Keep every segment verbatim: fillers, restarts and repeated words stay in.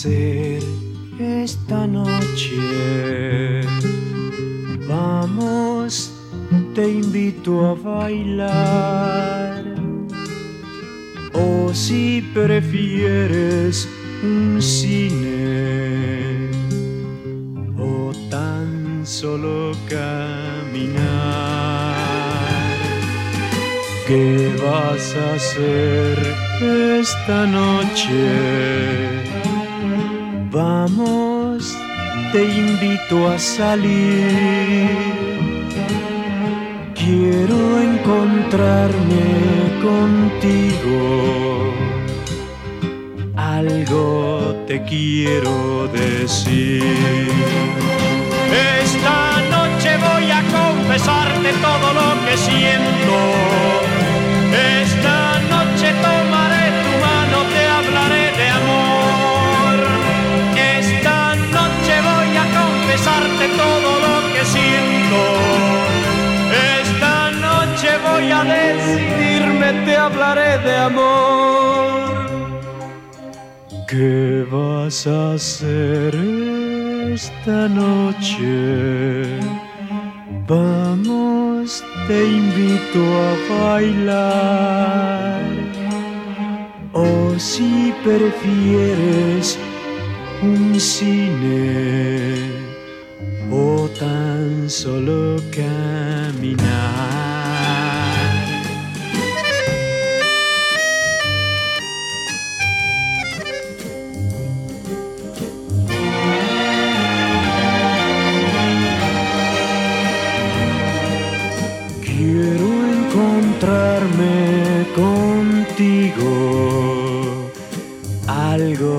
hacer esta noche? Vamos, te invito a bailar. O si prefieres un cine, o tan solo caminar. ¿Qué vas a hacer esta noche? Vamos, te invito a salir. Quiero encontrarme contigo. Algo te quiero decir. Esta noche voy a confesarte todo lo que siento. Esta noche tomaré tu mano, te hablaré de amor. Esta noche voy a confesarte todo lo que siento. Esta noche voy a decidirme, te hablaré de amor. ¿Qué vas a hacer esta noche? Vamos, te invito a bailar. O si prefieres un cine, o tan solo caminar. Quiero encontrarme contigo. Algo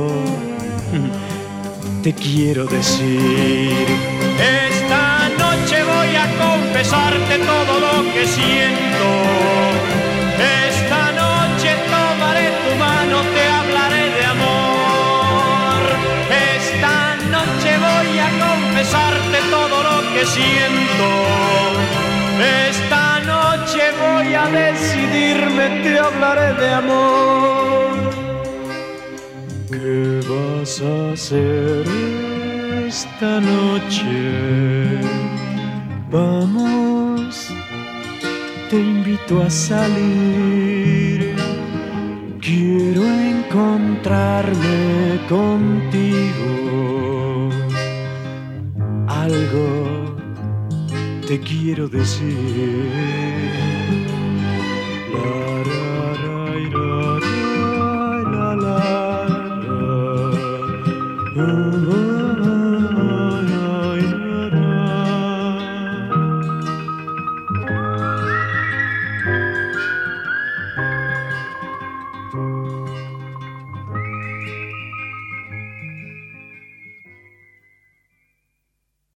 te quiero decir. Esta noche voy a confesarte todo lo que siento. Esta noche tomaré tu mano, te hablaré de amor. Esta noche voy a confesarte todo lo que siento. Esta noche voy a decidirme, te hablaré de amor. ¿Qué vas a hacer esta noche? Vamos, te invito a salir. Quiero encontrarme contigo. Algo te quiero decir.